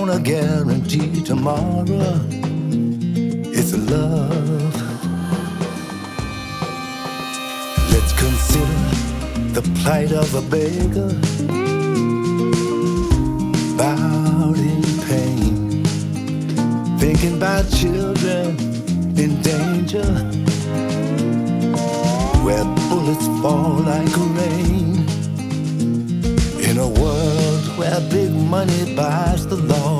gonna guarantee tomorrow. It's love. Let's consider the plight of a beggar, bowed in pain, thinking about children in danger, where bullets fall like rain. In a world where big money buys the law,